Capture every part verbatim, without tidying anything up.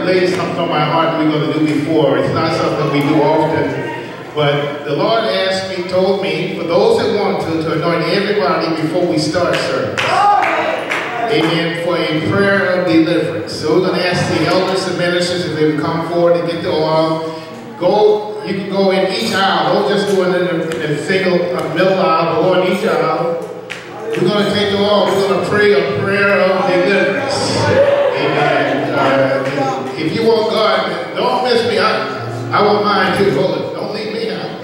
laid something on my heart we're going to do before. It's not something we do often. But the Lord asked me, told me, for those that want to, to anoint everybody before we start service. Amen. For a prayer of deliverance. So we're going to ask the elders and ministers if they would come forward and get the oil. Go, you can go in each aisle. Don't just go in a single a middle aisle, but go in each aisle. We're going to take the oil. We're going to pray a prayer of deliverance. Amen. Uh, if you want God, don't miss me. I, I want mine too. Hold it. Don't leave me out.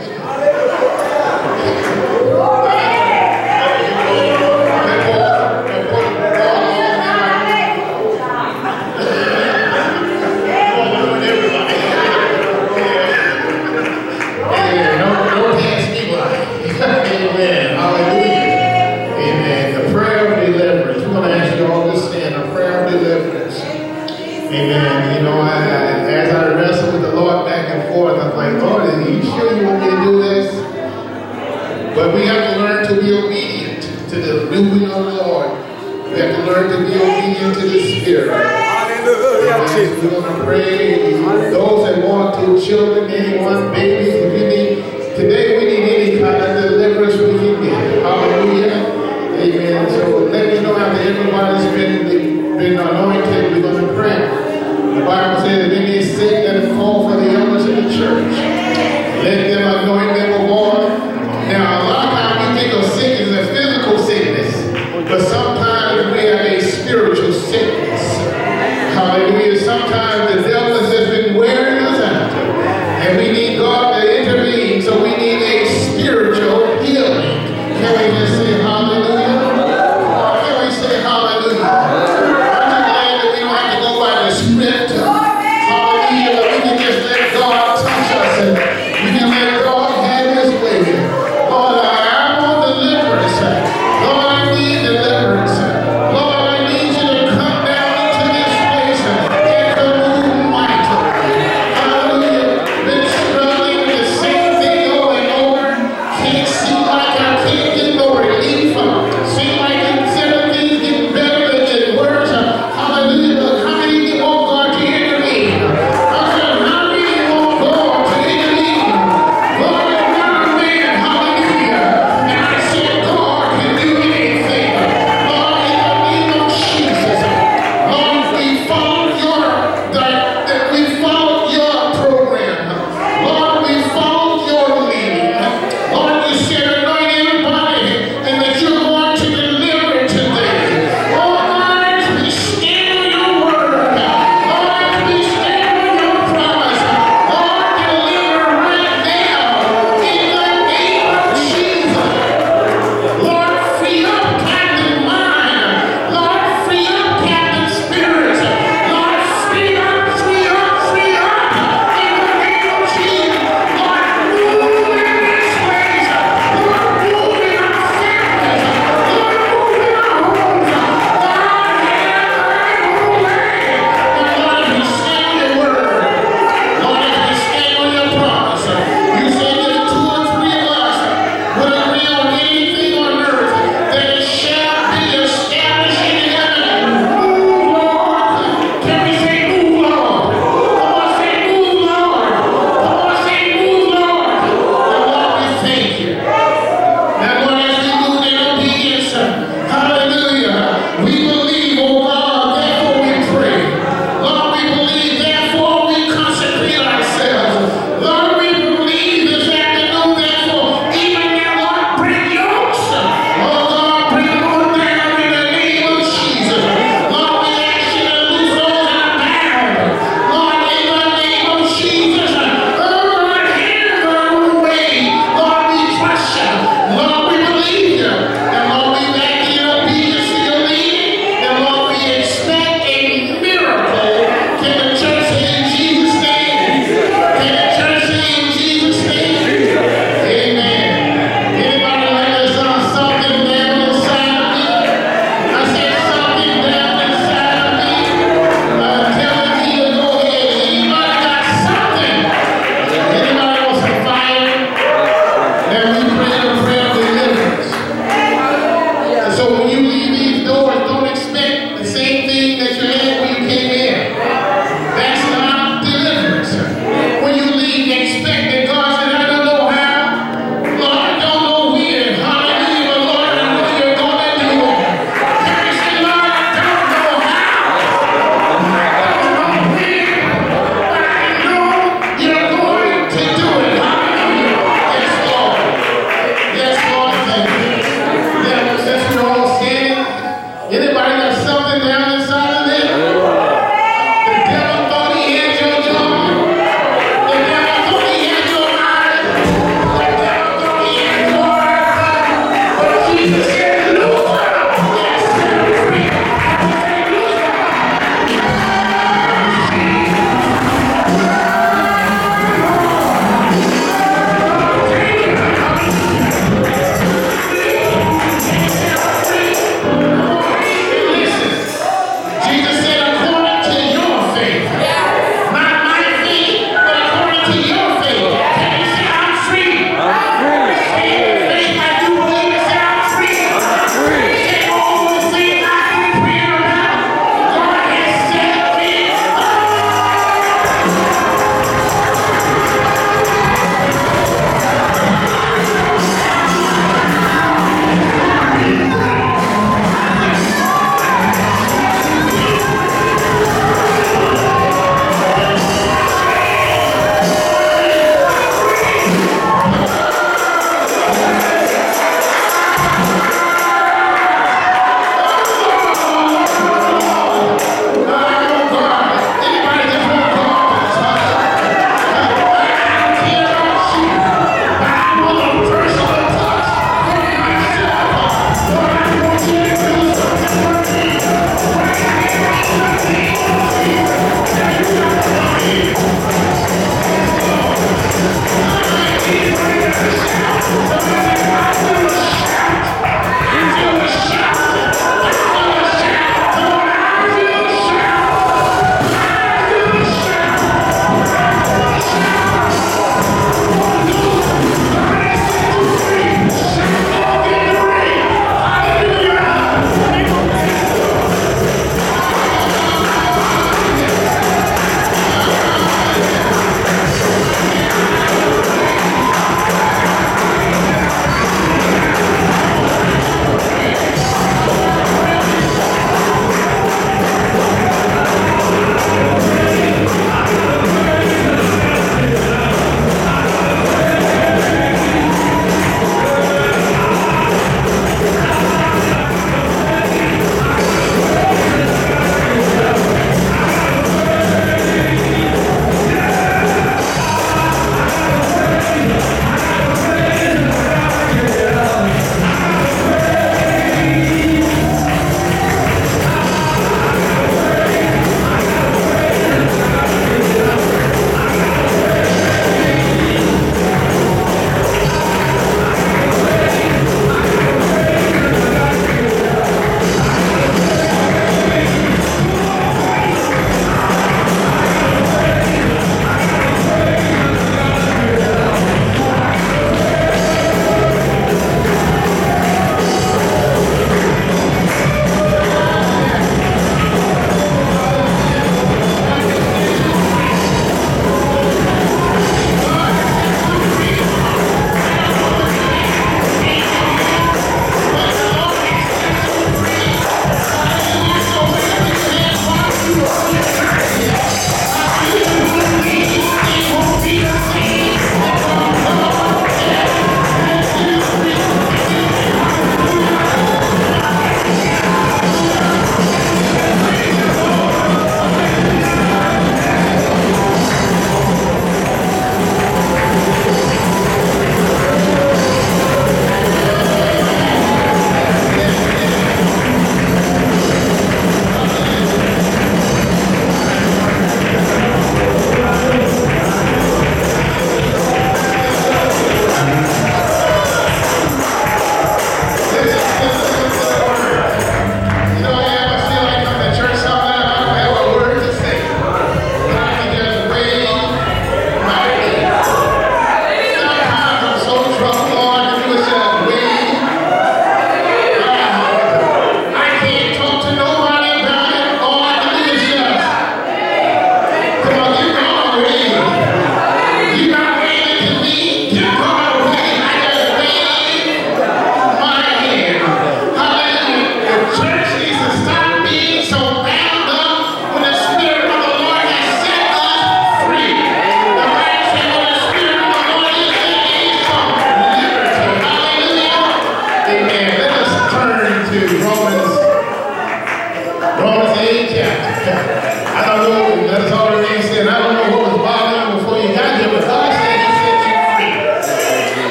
Amen. You know, I, I, as I wrestle with the Lord back and forth, I'm like, Lord, are you sure you want me to do this? But we have to learn to be obedient to the moving of the Lord. We have to learn to be obedient to the Spirit. Hallelujah. We're going to pray. Those that want to, children, anyone, babies, if you need, today we need any kind of deliverance we can get. Hallelujah. Amen. So let me know after everybody's been, been anointed, we're going to pray. The Bible says that any is sick, let him call for the elders in the church. Let them anoint them with oil. Now, a lot of times we think of sickness as physical sickness, but sometimes we have a spiritual sickness. Hallelujah. Sometimes the devil has just been wearing us out, and we need God to intervene, so we need a spiritual healing. Can we just say hallelujah? Can we say hallelujah? Amen.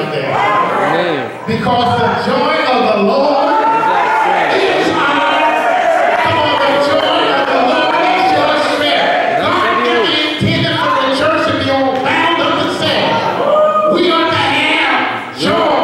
out there. Amen. Because the joy of the Lord is our, come on, the joy of the Lord is your strength. God never intended for the church to be all bound up and sad. We are to have joy.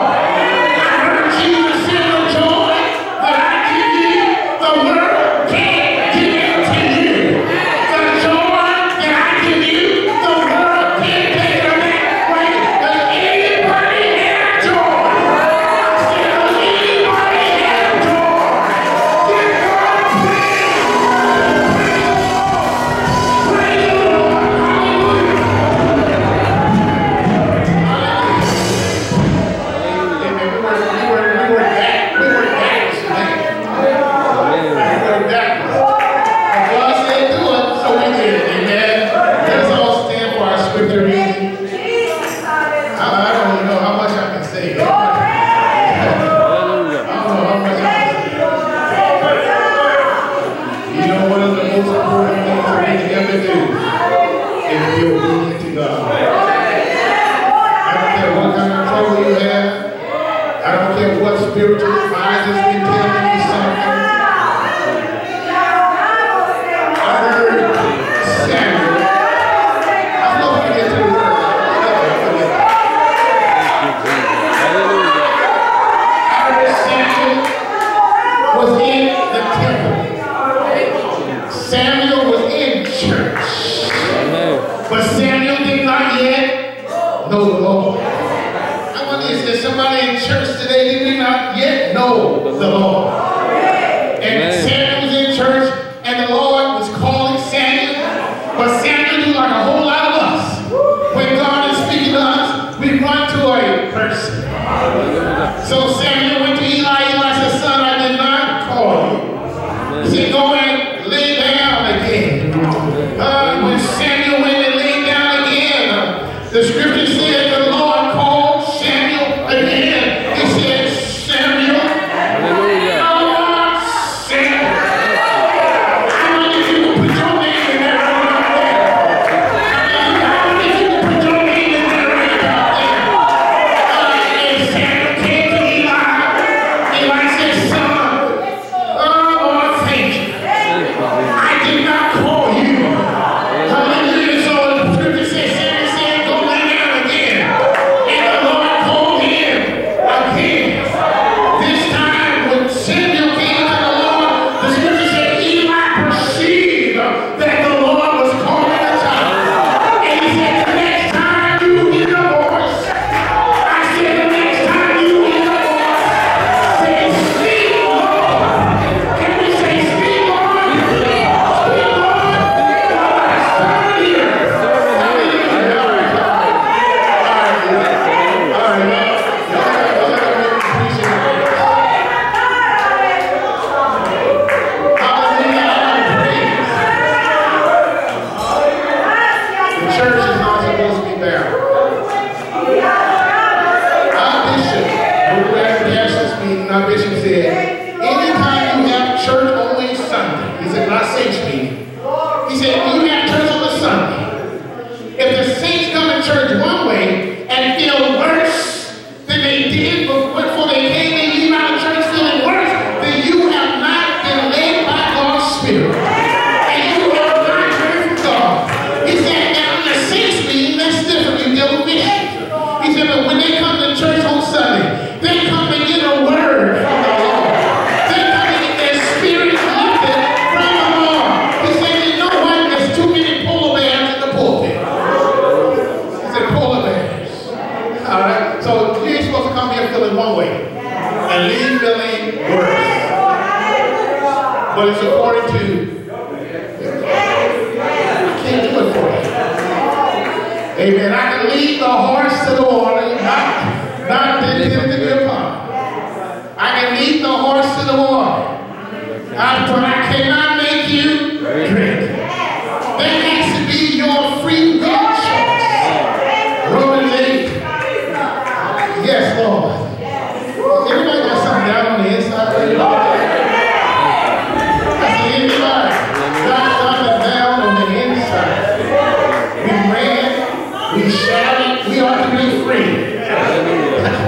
We shouted, we ought to be free.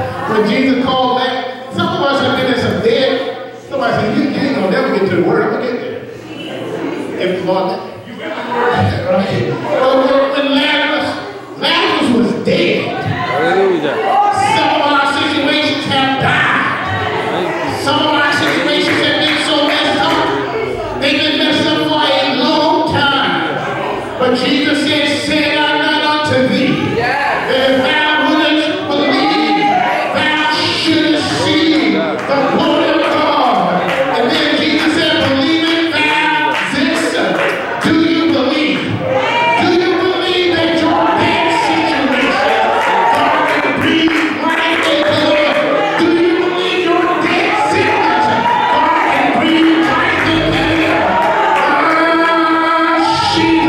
to get to the word. I'm going to get there. If the Lord, right? But when Lazarus, Lazarus was dead. Some of our situations have died. Some of our situations have been so messed up. They've been messed up for a long time. But Jesus said, "Say I not unto thee, that if thou wouldest believe, thou shouldest see the glory of God." And then Jesus said, "Believe it thou this." Do you believe? Do you believe that your bad situation, God can breathe life into it? Do you believe your dead sickness, God can breathe life into it? Ah, Jesus.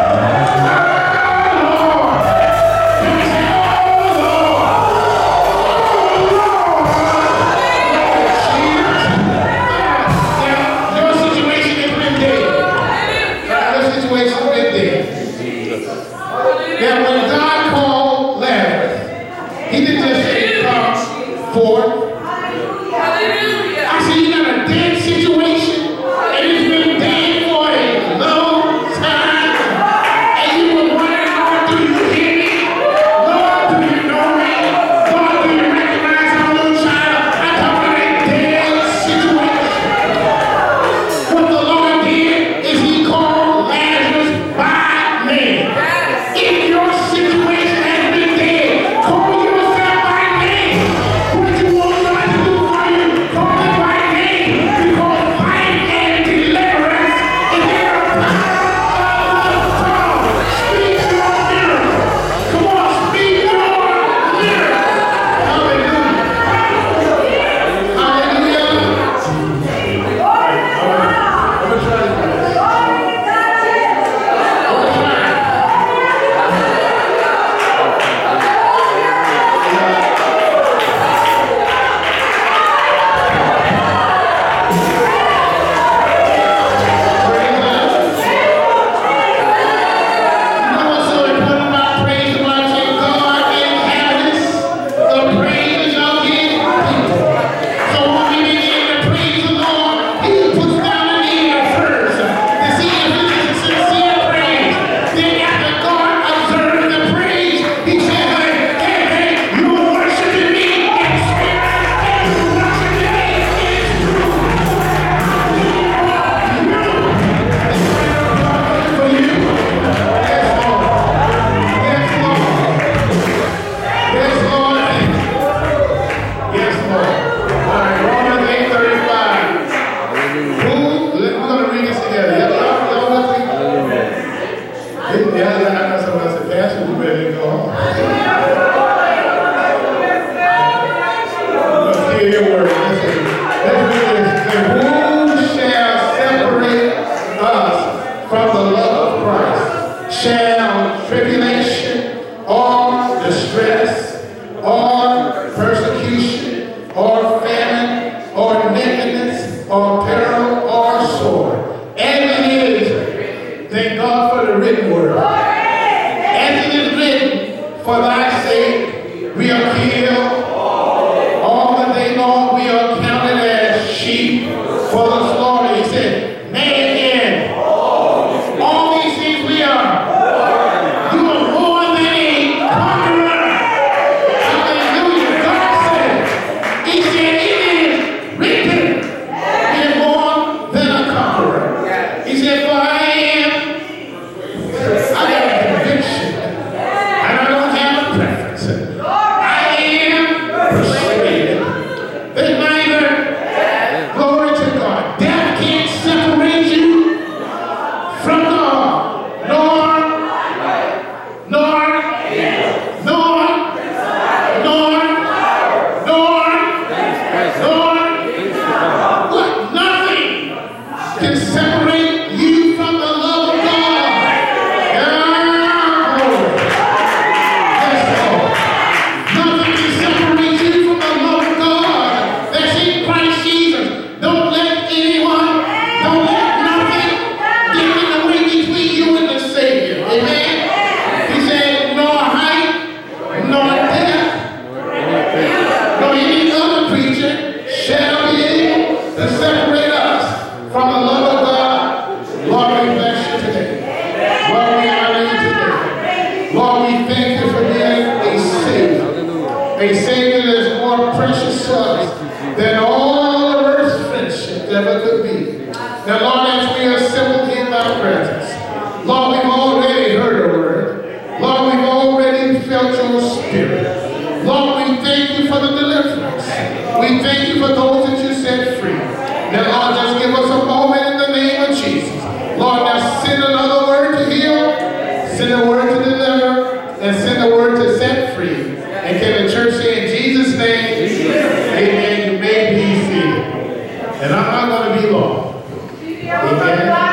Ah, Lord. You say, "Oh, Lord. Oh, Lord." Jesus. Now, your situation has been dead. Your situation has been dead. Now, when God called Lazarus, he didn't just say, "Come forth." I said, you got a dead situation, and it's been dead for a long time. And you were wondering, "Lord, do you hear me? Lord, do you know me? Lord, do you recognize our little child?" I'm talking about a dead situation. What the Lord did is he called Lazarus by name. If your situation has been dead, call yourself by name. What you want God to do for you, call it by name. Because life and deliverance is in the power of the tongue. Speak your miracle. Come on, speak your miracle. Hallelujah. Hallelujah. I'm going to try this. I'm going to try it. Shall tribulation or distress or persecution or famine or nakedness or peril or sword, as it is, thank God for the written word. As it is written, for thy sake we are killed, all the day long we are counted as sheep for the slaughter. He said, nay again, all these things we are. You are more than a conqueror. Hallelujah. God said, he said, it is written, we are more than a conqueror. He said, for I am, I have a conviction, and I don't have a preference. I am persuaded that neither, glory to God, death A Savior that is more precious to us than all of earth's friendship ever could be. Now, Lord, as we are assembled in thy presence, Lord, we've already heard a word. Lord, we've already felt your spirit. Lord, we thank you for the deliverance. We thank you for those that you set free. Now, Lord, just give us a moment in the name of Jesus. Lord, now send another word to heal, send a word to deliver, and send a word to set free. And can the church say in Jesus' name, amen, you may be seated. And I'm not going to be long. Amen.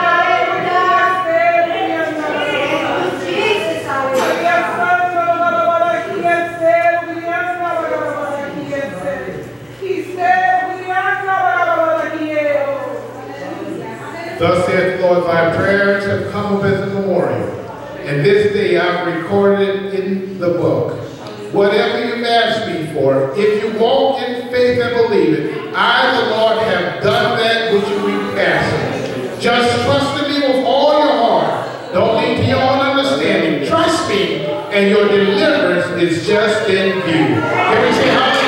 Thus saith the Lord, thy prayers have come up as a memorial. And this day I've recorded it in the book. Whatever you've asked me for, if you walk in faith and believe it, I, the Lord, have done that which you requested. Just trust in me with all your heart. Don't lean to your own understanding. Trust me, and your deliverance is just in view. Can we say hallelujah?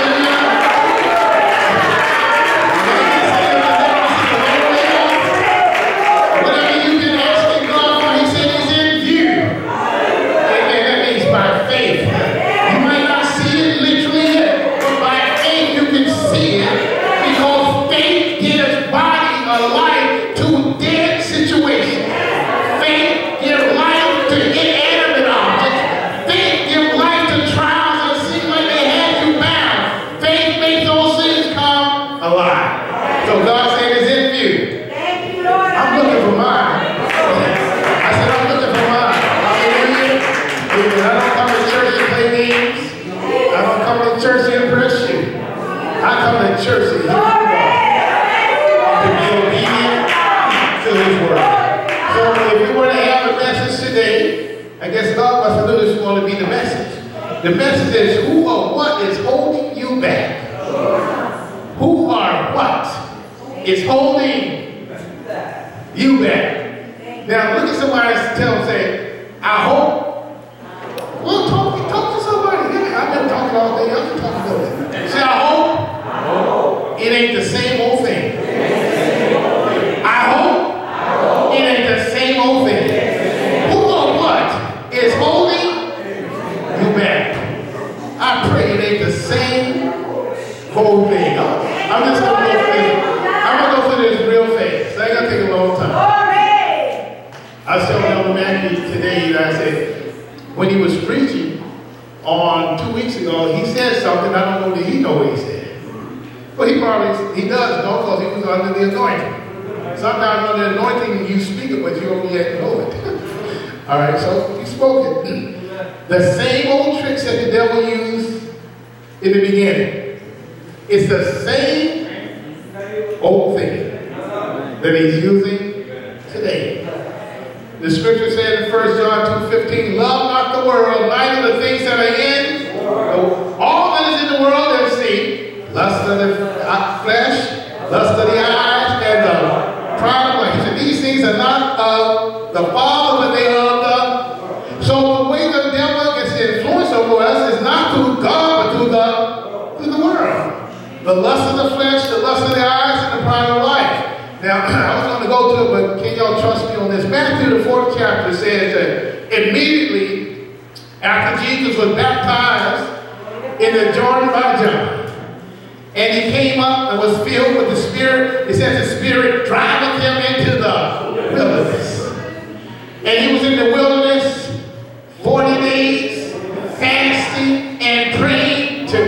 Church and to be obedient to his word. So if we were to have a message today, I guess God must have knew this was going to be the message. The message is who or what is holding you back? Who or what is holding you back? Now look at somebody and tell them, say, I hope. Well, talk, talk to somebody. I've been talking all day. I'm talking to them. Say, I hope. It ain't the same old thing. I hope it ain't the same old thing. Who or what is holding you back? I pray it ain't the same old thing. I'm just going to go through this. I'm going to go through this real fast. So I ain't going to take a long time. I was telling Elder Matthew today that I said, when he was preaching on two weeks ago, he said something. I don't know that he know what he said. Well, he probably, he does know because he was under the anointing. Sometimes under the anointing, you speak it, but you don't yet know it. All right, so he spoke it. The same old tricks that the devil used in the beginning. It's the same old thing that he's using today. The scripture said in First John two fifteen, love not the world, neither the things that are in the world. All that is in the world that see. Lust of the flesh, lust of the eyes, and the pride of life. He said, these things are not of the Father, but they are of the. So the way the devil gets the influence over us is not through God, but through the, through the world. The lust of the flesh, the lust of the eyes, and the pride of life. Now, I was going to go to it, but can y'all trust me on this? Matthew, the fourth chapter, says that immediately after Jesus was baptized in the Jordan by John, and he came up and was filled with the Spirit. It says the Spirit driving him into the wilderness. And he was in the wilderness forty days, fasting and praying to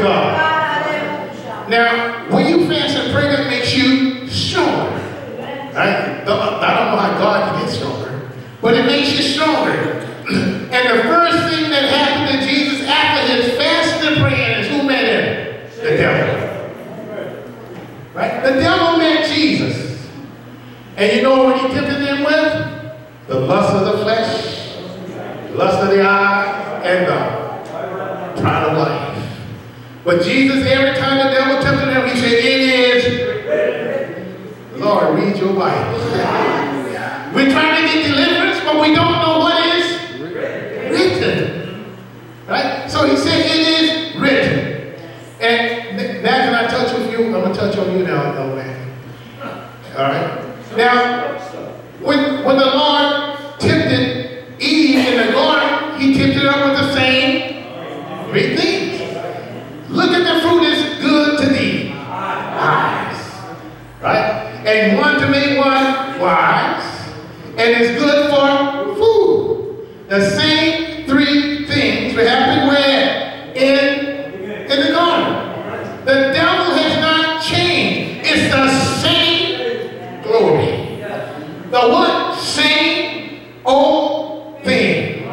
God. Now, when you fast and pray, that makes you stronger. Right? I don't know how God can get stronger, but it makes you stronger. And the first thing that happened to Jesus after his fasting and praying is who met him? The devil. Right? The devil met Jesus. And you know what he tempted him with? The lust of the flesh, the lust of the eye, and the pride of life. But Jesus, every time the devil tempted him, he said, it is, Lord, read your Bible. We're trying to get deliverance, but we don't know what is written. Right? So he said, it is written. he tempted her with the same three things. Look at the fruit is good to thee. Eyes. Right? And one to make one wise. And it's good for food. The same three things will happen where? In, in the garden. The devil has not changed. It's the same glory. The what? Same old thing.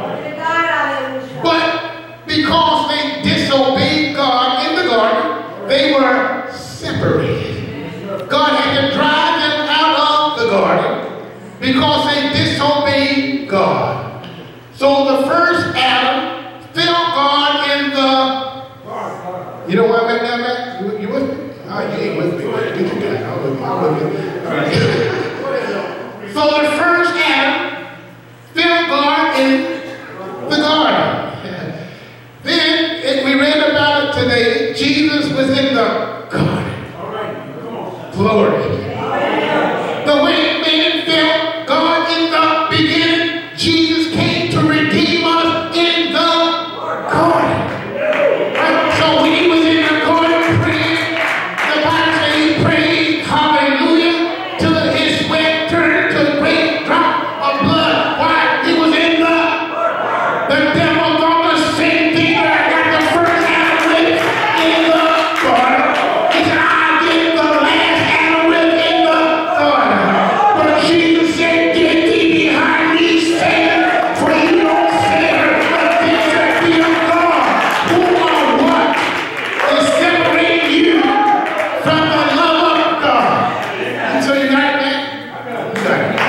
But because they disobeyed God in the garden, they were separated. God had to drive them out of the garden because they disobeyed God. So the first Adam felt God in the... You know what I meant now, Matt? You, you with me? Oh, you ain't with me. Get you guys. I'm with me. I'm with me. All right. So the first Adam felt God in the garden. Then, if we read about it today, Jesus was in the garden. Glory. The way man felt God in the beginning, Jesus came to redeem us in the garden. Right? So when he was in the garden praying, the Bible says he prayed, hallelujah, till his sweat turned to a great drop of blood. Why? He was in the The devil thought the same thing that I got the first Adam with in the garden. He said, I get the last Adam with in the garden. But Jesus said, get thee behind me, Satan, for you don't fear the things that be of God. Who are what? Is separating you from the love of God. And so you got that? You got it.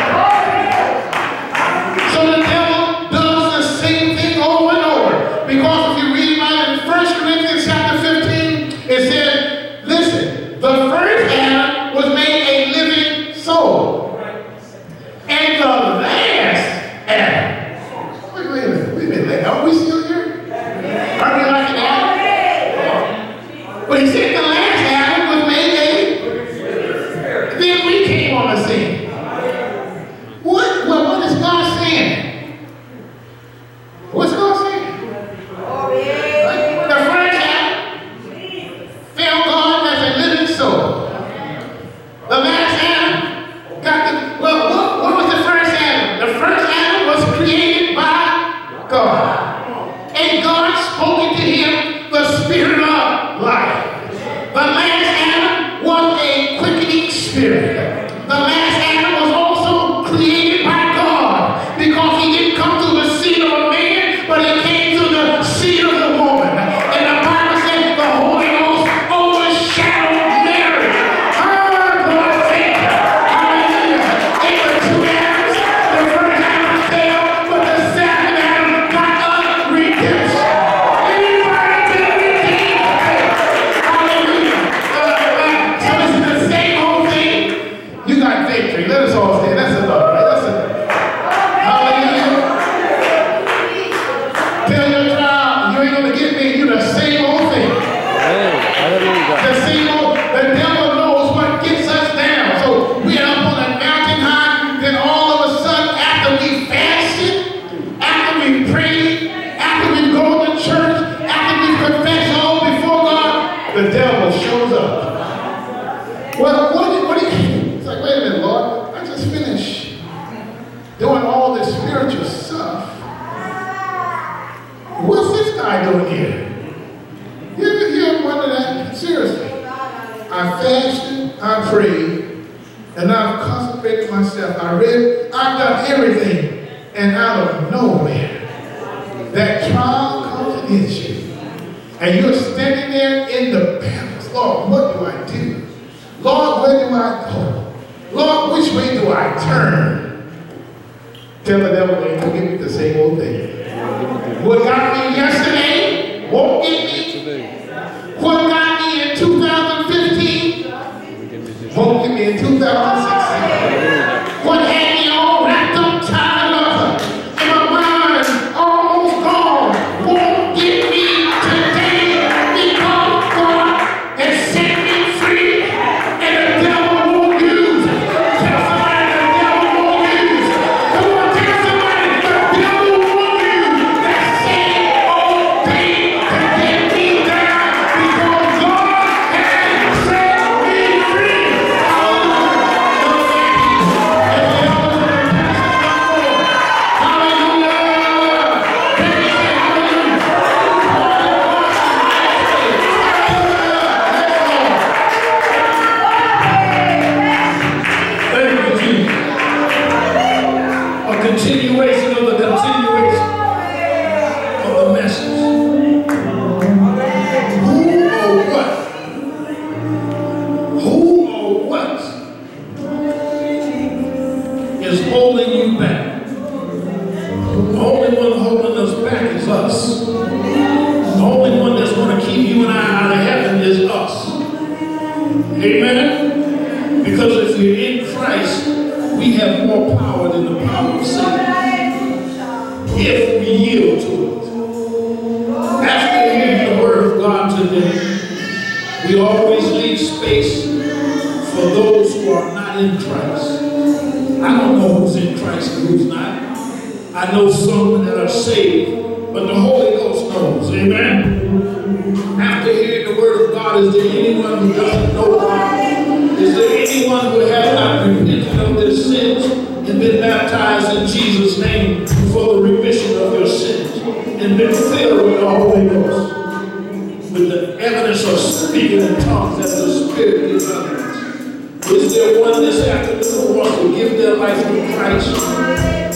So the devil does the same thing over and over. Because if you read about it in First Corinthians chapter fifteen, it said, listen, the first Adam was made a living soul. And the last Adam. Wait, wait a minute. Wait a minute. Are we still here? Are we like an Adam? But he said the last Adam was made a... Then we came on the scene. What? Well, what is God saying? What's God saying? Right? The first Adam felt God as a living soul. The last Adam got the... Well, what, what was the first Adam? The first Adam was created by God. And God spoke into him the spirit of life. The last Adam was a quickening spirit. The last Adam was also created by God because he didn't come through the seed of a man, but he came through the seed of the woman. And the Bible says the Holy Ghost overshadowed Mary. Oh, God, thank you. Hallelujah. In the two Adams, the first Adam fell, but the second Adam got us redemption. Anybody been redeemed? Hallelujah. Uh, uh, so it's the same old thing. You got victory. Let us all say that's enough, right? That's enough. Hallelujah. Tell your child you ain't gonna get me. You the same old thing. The same old. The devil knows what gets us down. So we are up on a mountain high. Then all of a sudden, after we fasted, after we prayed, after we go to church, after we confess all before God, the devil shows up. Well, what do, what do you, it's like, wait a minute, Lord, I just finished doing all this spiritual stuff. What's this guy doing here? You ever, you ever wonder that? Seriously. I fasted, I prayed, and I've consecrated myself. I read, I've done everything, and out of nowhere, that trial comes against you, and you're standing there in the balance. Lord, what do I do? Lord, where do I go? Lord, which way do I turn? Tell the devil, ain't gonna get me the same old thing. What got me yesterday won't get me today. What got me in two thousand fifteen won't get me in two thousand sixteen. What had me all wrapped up, tied up, and my mind almost gone won't get me today because God has set me free. And the devil won't use. Tell somebody the devil won't use. Come on, tell somebody the devil won't use. That's have more power than the power of Satan if we yield to it. After hearing the word of God today, we always leave space for those who are not in Christ. I don't know who's in Christ and who's not. I know some that are saved, but the Holy Ghost knows. Amen? After hearing the word of God, is there anyone who doesn't know God? Is there anyone who has not repented of their sins and been baptized in Jesus' name for the remission of your sins and been filled with the Holy Ghost, with the evidence of speaking in tongues as the Spirit gives utterance? Is there one this afternoon who wants to give their life to Christ?